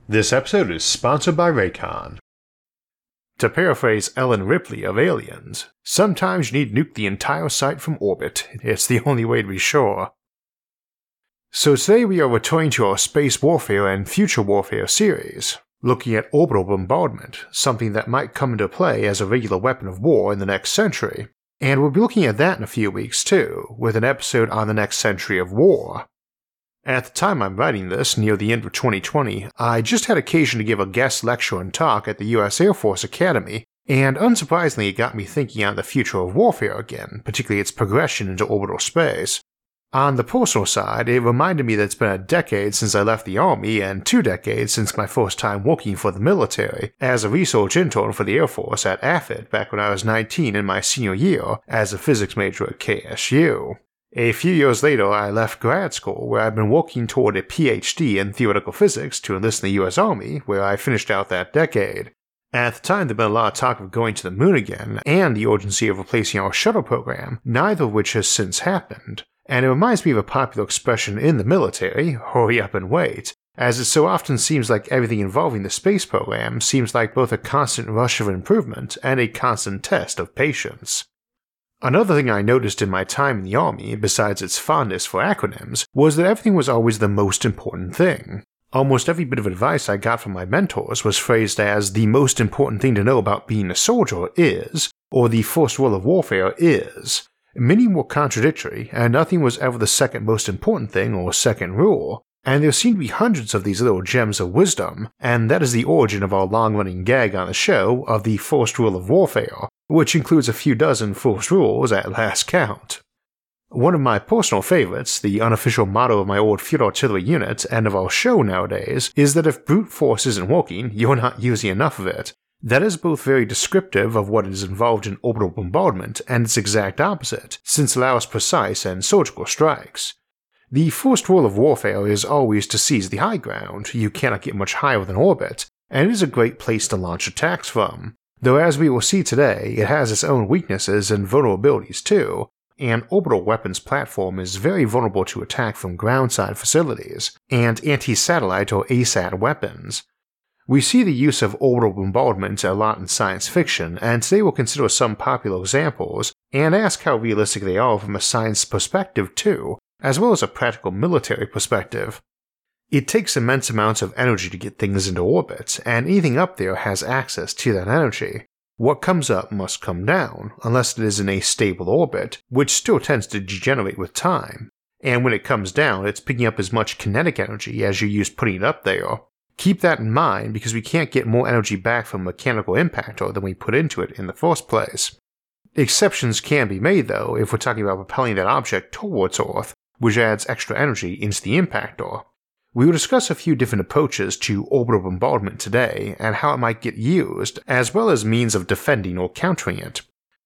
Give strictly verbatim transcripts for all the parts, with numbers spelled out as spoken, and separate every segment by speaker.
Speaker 1: This episode is sponsored by Raycon. To paraphrase Ellen Ripley of Aliens, sometimes you need to nuke the entire site from orbit. It's the only way to be sure. So today we are returning to our space warfare and future warfare series, looking at orbital bombardment, something that might come into play as a regular weapon of war in the next century. And we'll be looking at that in a few weeks too, with an episode on the next century of war. At the time I'm writing this, near the end of twenty twenty, I just had occasion to give a guest lecture and talk at the U S Air Force Academy, and unsurprisingly it got me thinking on the future of warfare again, particularly its progression into orbital space. On the personal side, it reminded me that it's been a decade since I left the Army and two decades since my first time working for the military as a research intern for the Air Force at A F I T back when I was nineteen in my senior year as a physics major at K S U. A few years later, I left grad school where I'd been working toward a P H D in theoretical physics to enlist in the U S Army, where I finished out that decade. At the time, there'd been a lot of talk of going to the moon again, and the urgency of replacing our shuttle program, neither of which has since happened. And it reminds me of a popular expression in the military, hurry up and wait, as it so often seems like everything involving the space program seems like both a constant rush of improvement and a constant test of patience. Another thing I noticed in my time in the Army, besides its fondness for acronyms, was that everything was always the most important thing. Almost every bit of advice I got from my mentors was phrased as the most important thing to know about being a soldier is, or the first rule of warfare is. Many were contradictory, and nothing was ever the second most important thing or second rule, and there seem to be hundreds of these little gems of wisdom, and that is the origin of our long-running gag on the show of the first rule of warfare, which includes a few dozen first rules at last count. One of my personal favorites, the unofficial motto of my old field artillery unit and of our show nowadays, is that if brute force isn't working, you're not using enough of it. That is both very descriptive of what is involved in orbital bombardment and its exact opposite, since it allows precise and surgical strikes. The first rule of warfare is always to seize the high ground. You cannot get much higher than orbit, and it is a great place to launch attacks from. Though as we will see today, it has its own weaknesses and vulnerabilities too. An orbital weapons platform is very vulnerable to attack from ground-side facilities, and anti-satellite or A SAT weapons. We see the use of orbital bombardment a lot in science fiction, and today we'll consider some popular examples, and ask how realistic they are from a science perspective too, as well as a practical military perspective. It takes immense amounts of energy to get things into orbit, and anything up there has access to that energy. What comes up must come down, unless it is in a stable orbit, which still tends to degenerate with time. And when it comes down, it's picking up as much kinetic energy as you used putting it up there. Keep that in mind because we can't get more energy back from a mechanical impactor than we put into it in the first place. Exceptions can be made though if we're talking about propelling that object towards Earth, which adds extra energy into the impactor. We will discuss a few different approaches to orbital bombardment today and how it might get used, as well as means of defending or countering it.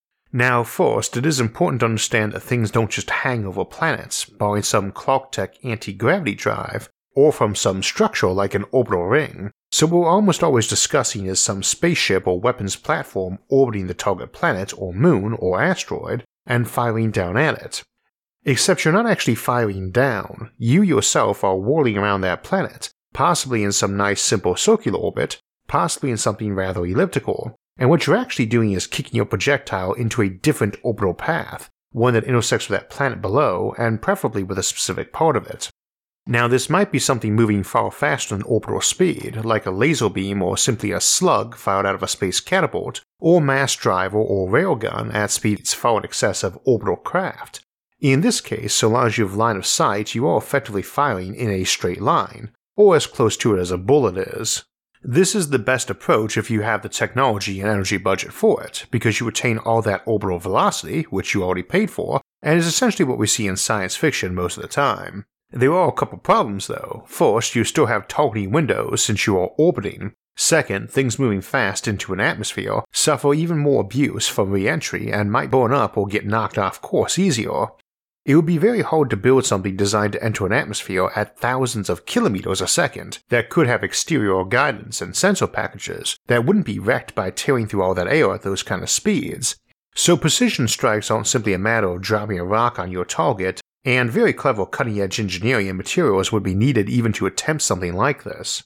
Speaker 1: Now first, it is important to understand that things don't just hang over planets, borrowing some Clark-Tech anti-gravity drive, or from some structure like an orbital ring, so what we're almost always discussing is some spaceship or weapons platform orbiting the target planet or moon or asteroid and firing down at it. Except you're not actually firing down, you yourself are whirling around that planet, possibly in some nice simple circular orbit, possibly in something rather elliptical, and what you're actually doing is kicking your projectile into a different orbital path, one that intersects with that planet below and preferably with a specific part of it. Now this might be something moving far faster than orbital speed, like a laser beam or simply a slug fired out of a space catapult, or mass driver or railgun at speeds far in excess of orbital craft. In this case, so long as you have line of sight, you are effectively firing in a straight line, or as close to it as a bullet is. This is the best approach if you have the technology and energy budget for it, because you retain all that orbital velocity, which you already paid for, and is essentially what we see in science fiction most of the time. There are a couple problems though. First, you still have targeting windows since you are orbiting. Second, things moving fast into an atmosphere suffer even more abuse from re-entry and might burn up or get knocked off course easier. It would be very hard to build something designed to enter an atmosphere at thousands of kilometers a second that could have exterior guidance and sensor packages that wouldn't be wrecked by tearing through all that air at those kind of speeds. So precision strikes aren't simply a matter of dropping a rock on your target, and very clever cutting-edge engineering and materials would be needed even to attempt something like this.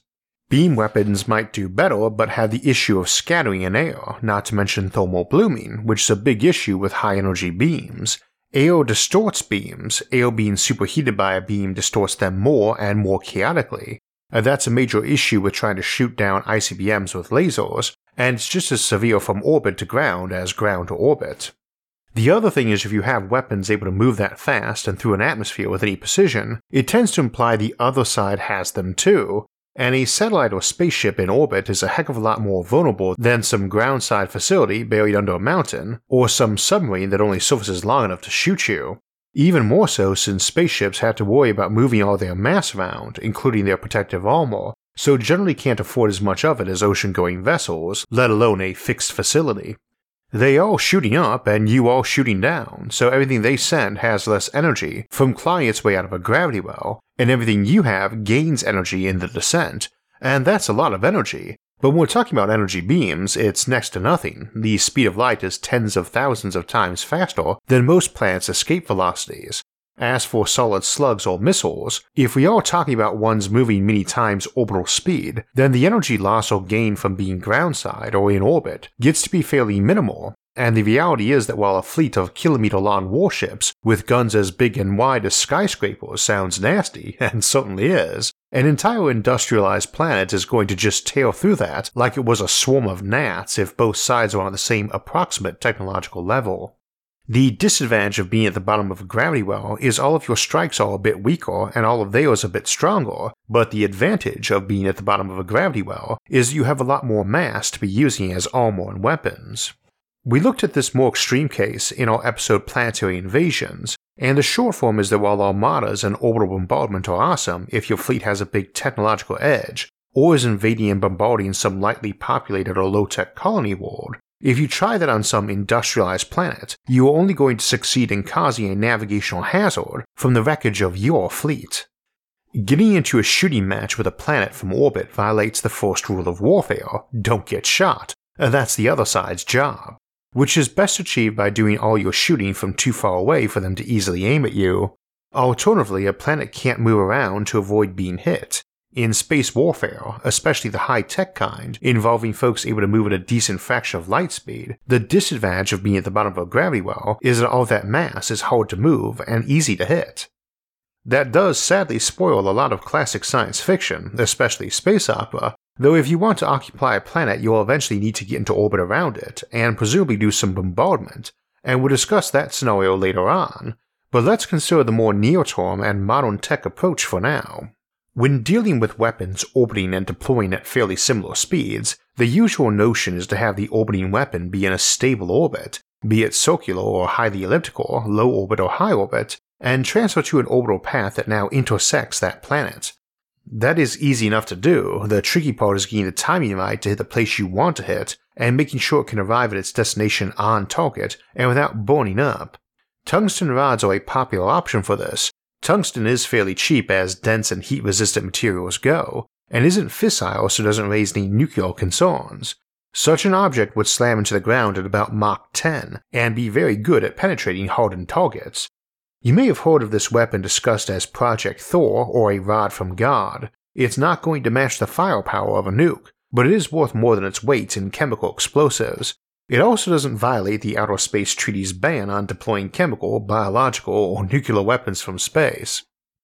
Speaker 1: Beam weapons might do better, but have the issue of scattering in air, not to mention thermal blooming, which is a big issue with high-energy beams. Air distorts beams, air being superheated by a beam distorts them more and more chaotically. And that's a major issue with trying to shoot down I C B Ms with lasers, and it's just as severe from orbit to ground as ground to orbit. The other thing is if you have weapons able to move that fast and through an atmosphere with any precision, it tends to imply the other side has them too, and a satellite or spaceship in orbit is a heck of a lot more vulnerable than some ground-side facility buried under a mountain, or some submarine that only surfaces long enough to shoot you. Even more so since spaceships have to worry about moving all their mass around, including their protective armor, so generally can't afford as much of it as ocean-going vessels, let alone a fixed facility. They all shooting up and you all shooting down, so everything they send has less energy from clawing its way out of a gravity well, and everything you have gains energy in the descent, and that's a lot of energy. But when we're talking about energy beams, it's next to nothing. The speed of light is tens of thousands of times faster than most planets' escape velocities. As for solid slugs or missiles, if we are talking about ones moving many times orbital speed, then the energy loss or gain from being groundside or in orbit gets to be fairly minimal, and the reality is that while a fleet of kilometer-long warships with guns as big and wide as skyscrapers sounds nasty, and certainly is, an entire industrialized planet is going to just tear through that like it was a swarm of gnats if both sides are on the same approximate technological level. The disadvantage of being at the bottom of a gravity well is all of your strikes are a bit weaker and all of theirs a bit stronger, but the advantage of being at the bottom of a gravity well is you have a lot more mass to be using as armor and weapons. We looked at this more extreme case in our episode Planetary Invasions, and the short form is that while armadas and orbital bombardment are awesome if your fleet has a big technological edge, or is invading and bombarding some lightly populated or low-tech colony world, if you try that on some industrialized planet, you are only going to succeed in causing a navigational hazard from the wreckage of your fleet. Getting into a shooting match with a planet from orbit violates the first rule of warfare, don't get shot, and that's the other side's job, which is best achieved by doing all your shooting from too far away for them to easily aim at you. Alternatively, a planet can't move around to avoid being hit. In space warfare, especially the high-tech kind, involving folks able to move at a decent fraction of light speed, the disadvantage of being at the bottom of a gravity well is that all that mass is hard to move and easy to hit. That does sadly spoil a lot of classic science fiction, especially space opera, though if you want to occupy a planet you'll eventually need to get into orbit around it, and presumably do some bombardment, and we'll discuss that scenario later on, but let's consider the more near-term and modern tech approach for now. When dealing with weapons orbiting and deploying at fairly similar speeds, the usual notion is to have the orbiting weapon be in a stable orbit, be it circular or highly elliptical, low orbit or high orbit, and transfer to an orbital path that now intersects that planet. That is easy enough to do, the tricky part is getting the timing right to hit the place you want to hit, and making sure it can arrive at its destination on target and without burning up. Tungsten rods are a popular option for this. Tungsten is fairly cheap as dense and heat-resistant materials go, and isn't fissile so doesn't raise any nuclear concerns. Such an object would slam into the ground at about Mach ten, and be very good at penetrating hardened targets. You may have heard of this weapon discussed as Project Thor or a rod from God. It's not going to match the firepower of a nuke, but it is worth more than its weight in chemical explosives. It also doesn't violate the Outer Space Treaty's ban on deploying chemical, biological, or nuclear weapons from space.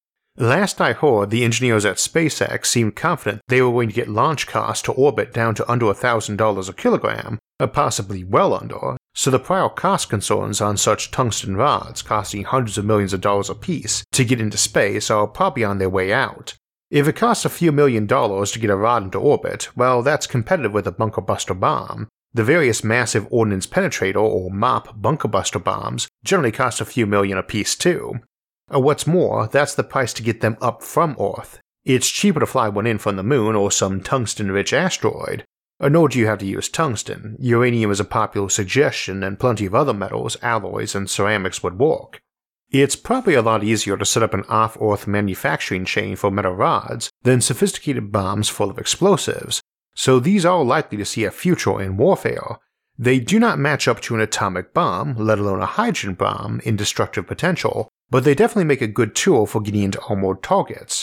Speaker 1: Last I heard, the engineers at SpaceX seemed confident they were going to get launch costs to orbit down to under one thousand dollars a kilogram, or possibly well under, so the prior cost concerns on such tungsten rods costing hundreds of millions of dollars apiece to get into space are probably on their way out. If it costs a few million dollars to get a rod into orbit, well, that's competitive with a bunker buster bomb. The various massive ordnance penetrator or M O P bunker buster bombs generally cost a few million apiece too. What's more, that's the price to get them up from Earth. It's cheaper to fly one in from the moon or some tungsten-rich asteroid. Nor do you have to use tungsten. Uranium is a popular suggestion, and plenty of other metals, alloys, and ceramics would work. It's probably a lot easier to set up an off-Earth manufacturing chain for metal rods than sophisticated bombs full of explosives, so these are likely to see a future in warfare. They do not match up to an atomic bomb, let alone a hydrogen bomb, in destructive potential, but they definitely make a good tool for getting into armored targets.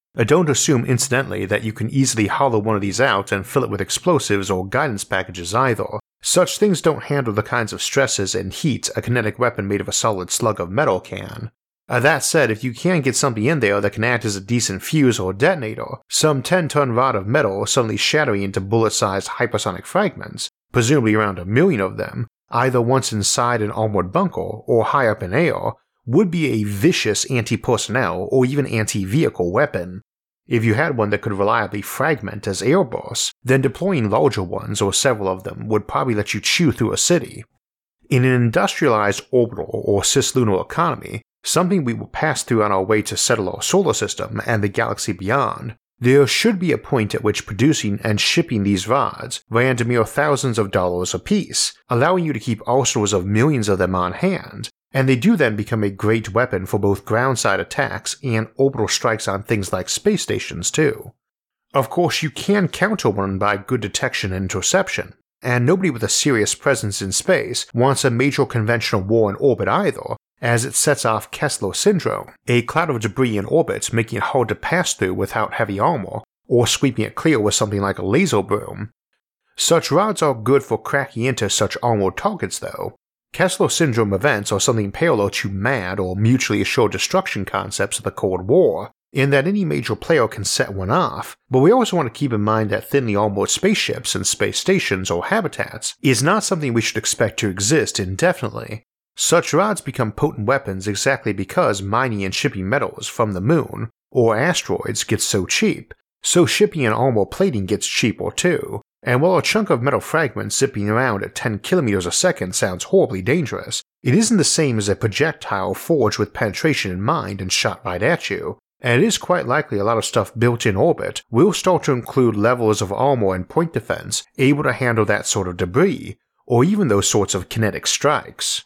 Speaker 1: Don't assume incidentally that you can easily hollow one of these out and fill it with explosives or guidance packages either. Such things don't handle the kinds of stresses and heat a kinetic weapon made of a solid slug of metal can. Uh, that said, if you can get something in there that can act as a decent fuse or detonator, some ten ton rod of metal suddenly shattering into bullet-sized hypersonic fragments, presumably around a million of them, either once inside an armored bunker or high up in air, would be a vicious anti-personnel or even anti-vehicle weapon. If you had one that could reliably fragment as airbursts, then deploying larger ones or several of them would probably let you chew through a city. In an industrialized orbital or cislunar economy, something we will pass through on our way to settle our solar system and the galaxy beyond, there should be a point at which producing and shipping these rods ran to mere thousands of dollars apiece, allowing you to keep arsenals of millions of them on hand, and they do then become a great weapon for both ground-side attacks and orbital strikes on things like space stations too. Of course, you can counter one by good detection and interception, and nobody with a serious presence in space wants a major conventional war in orbit either, as it sets off Kessler syndrome, a cloud of debris in orbit making it hard to pass through without heavy armor, or sweeping it clear with something like a laser broom. Such rods are good for cracking into such armored targets though. Kessler syndrome events are something parallel to MAD or mutually assured destruction concepts of the Cold War, in that any major player can set one off, but we also want to keep in mind that thinly armored spaceships and space stations or habitats is not something we should expect to exist indefinitely. Such rods become potent weapons exactly because mining and shipping metals from the moon or asteroids gets so cheap, so shipping and armor plating gets cheaper too. And while a chunk of metal fragments zipping around at ten kilometers a second sounds horribly dangerous, it isn't the same as a projectile forged with penetration in mind and shot right at you, and it is quite likely a lot of stuff built in orbit will start to include levels of armor and point defense able to handle that sort of debris, or even those sorts of kinetic strikes.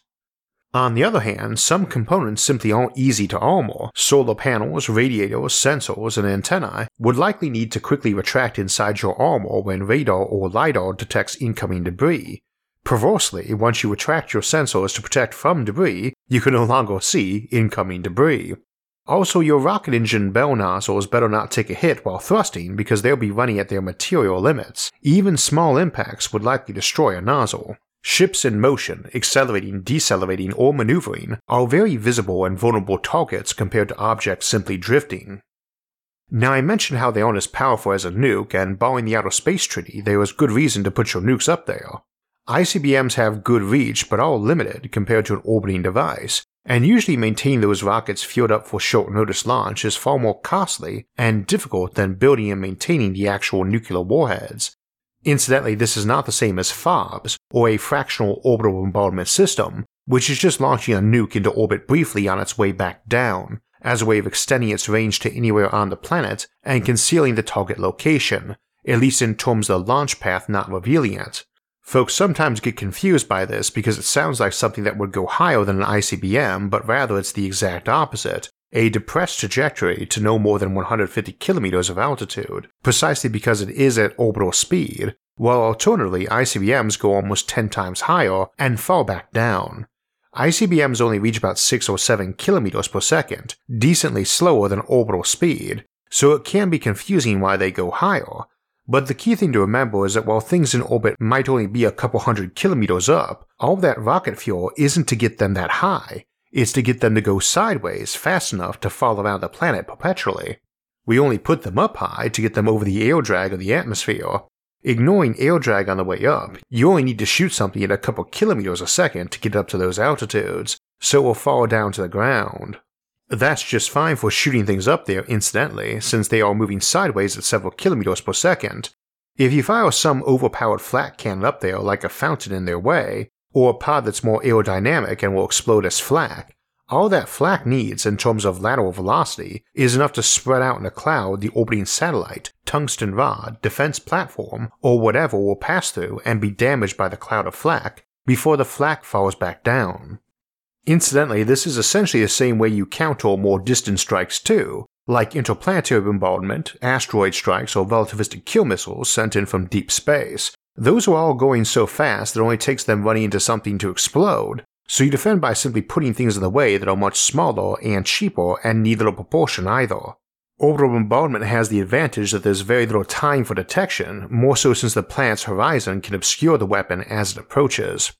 Speaker 1: On the other hand, some components simply aren't easy to armor. Solar panels, radiators, sensors, and antennae would likely need to quickly retract inside your armor when radar or LiDAR detects incoming debris. Perversely, once you retract your sensors to protect from debris, you can no longer see incoming debris. Also, your rocket engine bell nozzles better not take a hit while thrusting because they'll be running at their material limits. Even small impacts would likely destroy a nozzle. Ships in motion, accelerating, decelerating, or maneuvering are very visible and vulnerable targets compared to objects simply drifting. Now I mentioned how they aren't as powerful as a nuke, and barring the Outer Space Treaty, there was good reason to put your nukes up there. I C B Ms have good reach but are limited compared to an orbiting device, and usually maintaining those rockets fueled up for short notice launch is far more costly and difficult than building and maintaining the actual nuclear warheads. Incidentally, this is not the same as FOBS, or a fractional orbital bombardment system, which is just launching a nuke into orbit briefly on its way back down, as a way of extending its range to anywhere on the planet and concealing the target location, at least in terms of the launch path not revealing it. Folks sometimes get confused by this because it sounds like something that would go higher than an I C B M, but rather it's the exact opposite. A depressed trajectory to no more than one hundred fifty kilometers of altitude, precisely because it is at orbital speed, while alternatively I C B Ms go almost ten times higher and fall back down. I C B Ms only reach about six or seven kilometers per second, decently slower than orbital speed, so it can be confusing why they go higher. But the key thing to remember is that while things in orbit might only be a couple hundred kilometers up, all that rocket fuel isn't to get them that high. It's to get them to go sideways fast enough to fall around the planet perpetually. We only put them up high to get them over the air drag of the atmosphere. Ignoring air drag on the way up, you only need to shoot something at a couple kilometers a second to get up to those altitudes, so it will fall down to the ground. That's just fine for shooting things up there incidentally, since they are moving sideways at several kilometers per second. If you fire some overpowered flak cannon up there like a fountain in their way, or a pod that's more aerodynamic and will explode as flak, all that flak needs in terms of lateral velocity is enough to spread out in a cloud the orbiting satellite, tungsten rod, defense platform, or whatever will pass through and be damaged by the cloud of flak before the flak falls back down. Incidentally, this is essentially the same way you counter more distant strikes too, like interplanetary bombardment, asteroid strikes, or relativistic kill missiles sent in from deep space. Those are all going so fast that it only takes them running into something to explode, so you defend by simply putting things in the way that are much smaller and cheaper and need little proportion either. Orbital bombardment has the advantage that there's very little time for detection, more so since the planet's horizon can obscure the weapon as it approaches.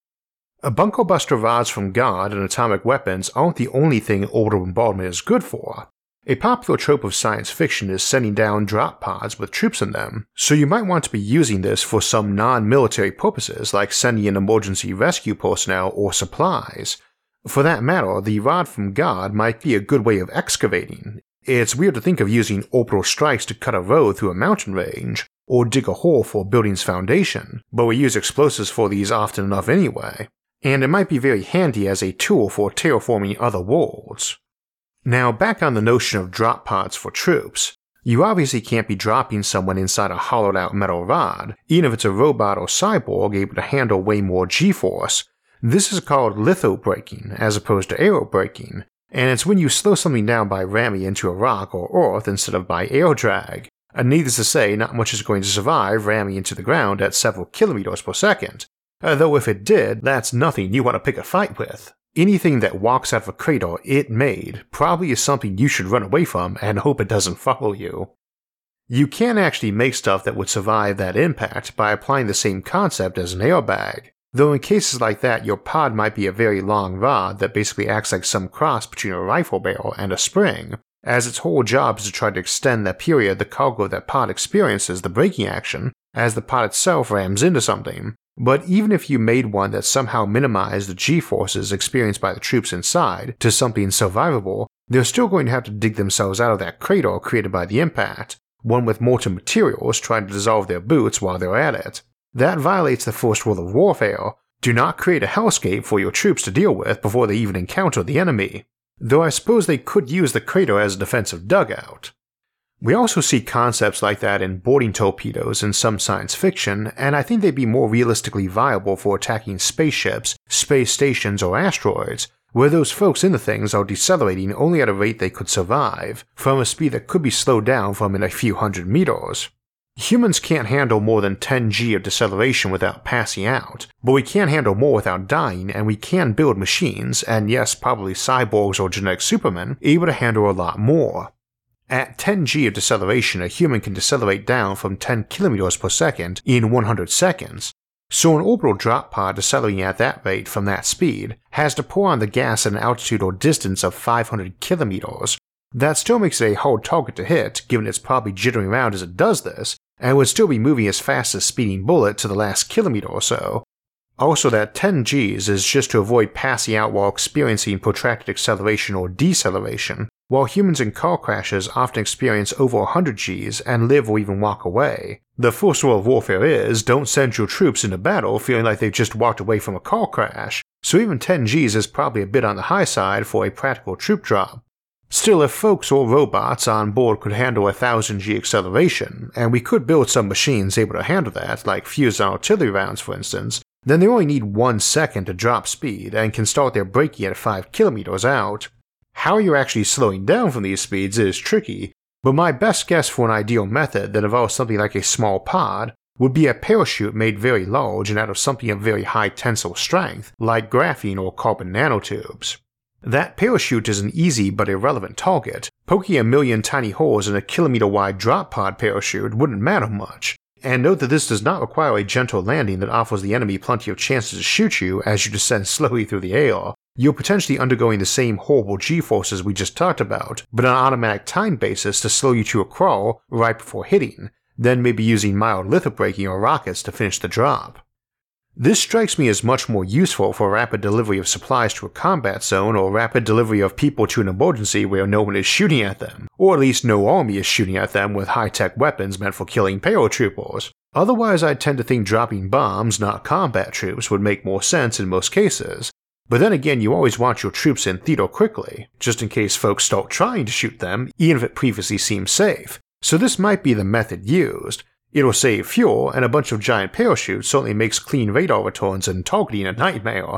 Speaker 1: Bunker buster rods from God and atomic weapons aren't the only thing orbital bombardment is good for. A popular trope of science fiction is sending down drop pods with troops in them, so you might want to be using this for some non-military purposes like sending in emergency rescue personnel or supplies. For that matter, the rod from God might be a good way of excavating. It's weird to think of using orbital strikes to cut a road through a mountain range, or dig a hole for a building's foundation, but we use explosives for these often enough anyway, and it might be very handy as a tool for terraforming other worlds. Now back on the notion of drop pods for troops, you obviously can't be dropping someone inside a hollowed out metal rod, even if it's a robot or cyborg able to handle way more G-force. This is called lithobraking as opposed to aerobraking, and it's when you slow something down by ramming into a rock or earth instead of by air drag. And needless to say, not much is going to survive ramming into the ground at several kilometers per second, uh, though if it did, that's nothing you want to pick a fight with. Anything that walks out of a crater it made probably is something you should run away from and hope it doesn't follow you. You can actually make stuff that would survive that impact by applying the same concept as an airbag, though in cases like that your pod might be a very long rod that basically acts like some cross between a rifle barrel and a spring, as its whole job is to try to extend the period the cargo of that pod experiences the braking action as the pod itself rams into something. But even if you made one that somehow minimized the G-forces experienced by the troops inside to something survivable, they're still going to have to dig themselves out of that crater created by the impact, one with molten materials trying to dissolve their boots while they're at it. That violates the first rule of warfare: do not create a hellscape for your troops to deal with before they even encounter the enemy. Though I suppose they could use the crater as a defensive dugout. We also see concepts like that in boarding torpedoes in some science fiction, and I think they'd be more realistically viable for attacking spaceships, space stations, or asteroids, where those folks in the things are decelerating only at a rate they could survive, from a speed that could be slowed down from in a few hundred meters. Humans can't handle more than ten G of deceleration without passing out, but we can handle more without dying, and we can build machines, and yes, probably cyborgs or genetic supermen, able to handle a lot more. At ten G of deceleration, a human can decelerate down from ten kilometers per second in one hundred seconds, so an orbital drop pod decelerating at that rate from that speed has to pour on the gas at an altitude or distance of five hundred kilometers. That still makes it a hard target to hit, given it's probably jittering around as it does this, and would still be moving as fast as a speeding bullet to the last kilometer or so. Also, that ten Gs is just to avoid passing out while experiencing protracted acceleration or deceleration, while humans in car crashes often experience over one hundred Gs and live or even walk away. The first rule of warfare is, don't send your troops into battle feeling like they've just walked away from a car crash, so even ten Gs is probably a bit on the high side for a practical troop drop. Still, if folks or robots on board could handle a one thousand G acceleration, and we could build some machines able to handle that, like fused artillery rounds for instance, then they only need one second to drop speed and can start their braking at five kilometers out. How you're actually slowing down from these speeds is tricky, but my best guess for an ideal method that involves something like a small pod would be a parachute made very large and out of something of very high tensile strength, like graphene or carbon nanotubes. That parachute is an easy but irrelevant target. Poking a million tiny holes in a kilometer-wide drop pod parachute wouldn't matter much, and note that this does not require a gentle landing that offers the enemy plenty of chances to shoot you as you descend slowly through the air. You're potentially undergoing the same horrible G-forces we just talked about, but on an automatic time basis to slow you to a crawl right before hitting, then maybe using mild lithobraking or rockets to finish the drop. This strikes me as much more useful for rapid delivery of supplies to a combat zone or rapid delivery of people to an emergency where no one is shooting at them, or at least no army is shooting at them with high-tech weapons meant for killing paratroopers. Otherwise, I tend to think dropping bombs, not combat troops, would make more sense in most cases. But then again, you always want your troops in theater quickly, just in case folks start trying to shoot them, even if it previously seemed safe. So this might be the method used. It'll save fuel, and a bunch of giant parachutes certainly makes clean radar returns and targeting a nightmare.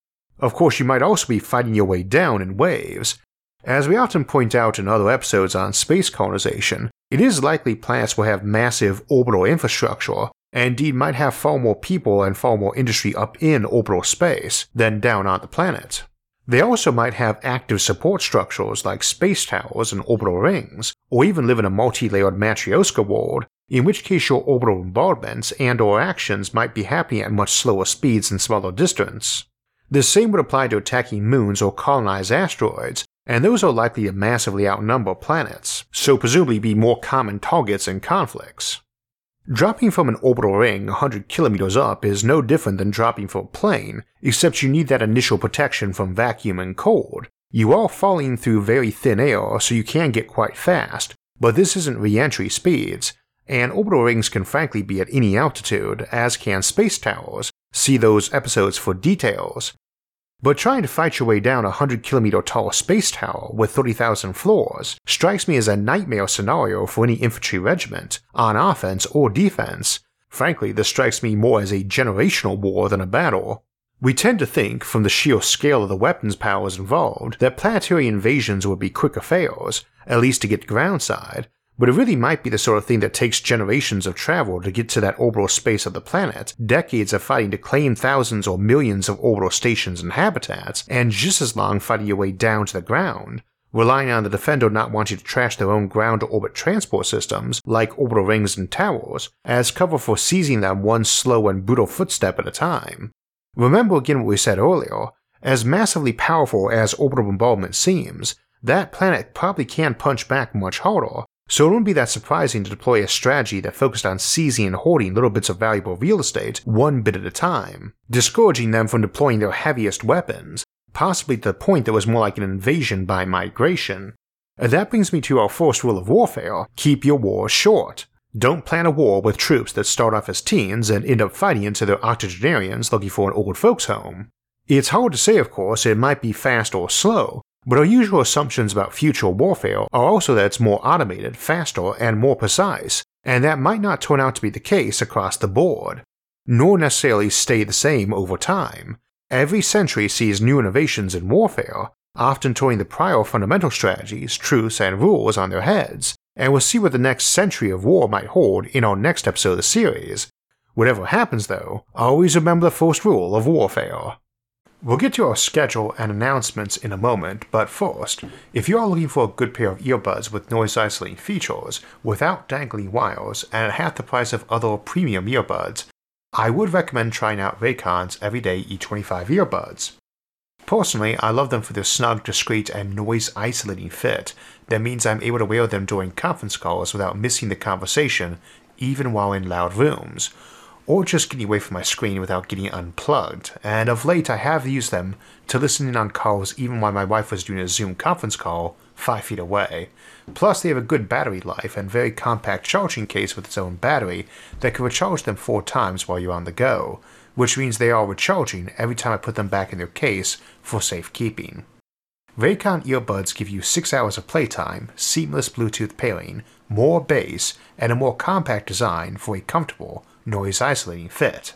Speaker 1: Of course, you might also be fighting your way down in waves. As we often point out in other episodes on space colonization, it is likely planets will have massive orbital infrastructure, and indeed might have far more people and far more industry up in orbital space than down on the planet. They also might have active support structures like space towers and orbital rings, or even live in a multi-layered Matryoshka world, in which case your orbital bombardments and or actions might be happening at much slower speeds and smaller distance. The same would apply to attacking moons or colonized asteroids, and those are likely to massively outnumber planets, so presumably be more common targets in conflicts. Dropping from an orbital ring one hundred kilometers up is no different than dropping from a plane, except you need that initial protection from vacuum and cold. You are falling through very thin air, so you can get quite fast, but this isn't re-entry speeds, and orbital rings can frankly be at any altitude, as can space towers. See those episodes for details. But trying to fight your way down a one hundred kilometer tall space tower with thirty thousand floors strikes me as a nightmare scenario for any infantry regiment, on offense or defense. Frankly, this strikes me more as a generational war than a battle. We tend to think, from the sheer scale of the weapons powers involved, that planetary invasions would be quick affairs, at least to get groundside, but it really might be the sort of thing that takes generations of travel to get to that orbital space of the planet, decades of fighting to claim thousands or millions of orbital stations and habitats, and just as long fighting your way down to the ground, relying on the defender not wanting to trash their own ground-to-orbit transport systems, like orbital rings and towers, as cover for seizing them one slow and brutal footstep at a time. Remember again what we said earlier, as massively powerful as orbital bombardment seems, that planet probably can punch back much harder, so it wouldn't be that surprising to deploy a strategy that focused on seizing and hoarding little bits of valuable real estate one bit at a time, discouraging them from deploying their heaviest weapons, possibly to the point that was more like an invasion by migration. And that brings me to our first rule of warfare: keep your wars short. Don't plan a war with troops that start off as teens and end up fighting into their octogenarians looking for an old folks home. It's hard to say, of course, it might be fast or slow, but our usual assumptions about future warfare are also that it's more automated, faster, and more precise, and that might not turn out to be the case across the board, nor necessarily stay the same over time. Every century sees new innovations in warfare, often turning the prior fundamental strategies, truths, and rules on their heads, and we'll see what the next century of war might hold in our next episode of the series. Whatever happens though, always remember the first rule of warfare. We'll get to our schedule and announcements in a moment, but first, if you are looking for a good pair of earbuds with noise isolating features, without dangling wires, and at half the price of other premium earbuds, I would recommend trying out Raycon's Everyday E twenty-five earbuds. Personally, I love them for their snug, discreet, and noise isolating fit. That means I'm able to wear them during conference calls without missing the conversation, even while in loud rooms, or just getting away from my screen without getting unplugged, and of late I have used them to listen in on calls even while my wife was doing a Zoom conference call five feet away. Plus they have a good battery life and very compact charging case with its own battery that can recharge them four times while you're on the go, which means they are recharging every time I put them back in their case for safekeeping. Raycon earbuds give you six hours of playtime, seamless Bluetooth pairing, more bass, and a more compact design for a comfortable, noise-isolating fit.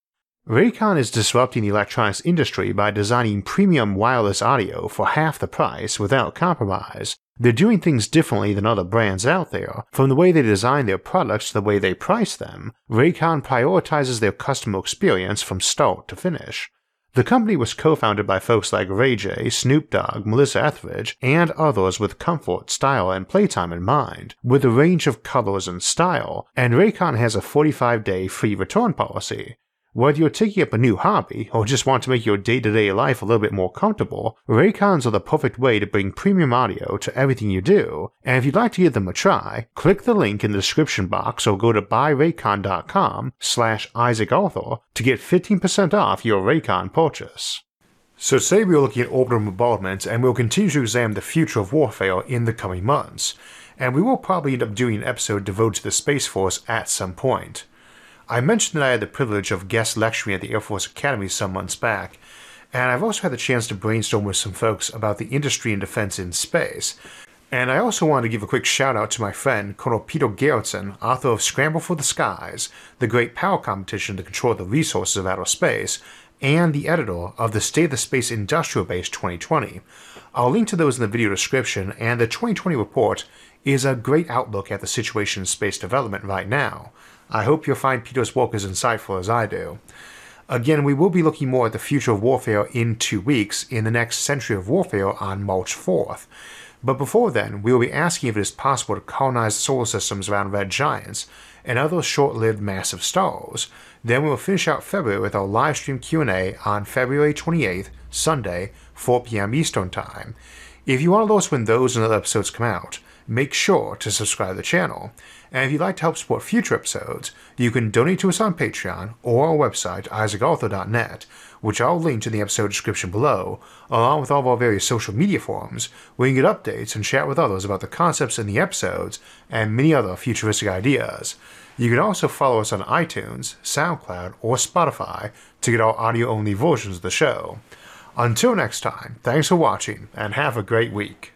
Speaker 1: Raycon is disrupting the electronics industry by designing premium wireless audio for half the price without compromise. They're doing things differently than other brands out there. From the way they design their products to the way they price them, Raycon prioritizes their customer experience from start to finish. The company was co-founded by folks like Ray J, Snoop Dogg, Melissa Etheridge, and others with comfort, style, and playtime in mind, with a range of colors and style, and Raycon has a forty-five day free return policy. Whether you're taking up a new hobby or just want to make your day-to-day life a little bit more comfortable, Raycons are the perfect way to bring premium audio to everything you do, and if you'd like to give them a try, click the link in the description box or go to buy raycon dot com slash Isaac Arthur to get fifteen percent off your Raycon purchase. So today we are looking at orbital bombardment, and we'll continue to examine the future of warfare in the coming months, and we will probably end up doing an episode devoted to the Space Force at some point. I mentioned that I had the privilege of guest lecturing at the Air Force Academy some months back, and I've also had the chance to brainstorm with some folks about the industry and defense in space. And I also wanted to give a quick shout out to my friend Colonel Peter Garretson, author of Scramble for the Skies, the great power competition to control the resources of outer space, and the editor of the State of the Space Industrial Base twenty twenty. I'll link to those in the video description, and the twenty twenty report is a great outlook at the situation in space development right now. I hope you'll find Peter's work as insightful as I do. Again, we will be looking more at the future of warfare in two weeks in the next Century of Warfare on March fourth. But before then, we will be asking if it is possible to colonize solar systems around red giants and other short-lived massive stars. Then we will finish out February with our livestream Q and A on February twenty-eighth, Sunday, four p m Eastern Time. If you want to let us when those and other episodes come out, make sure to subscribe to the channel. And if you'd like to help support future episodes, you can donate to us on Patreon or our website, isaac arthur dot net, which I'll link in the episode description below, along with all of our various social media forums, where you can get updates and chat with others about the concepts in the episodes and many other futuristic ideas. You can also follow us on iTunes, SoundCloud, or Spotify to get our audio-only versions of the show. Until next time, thanks for watching, and have a great week.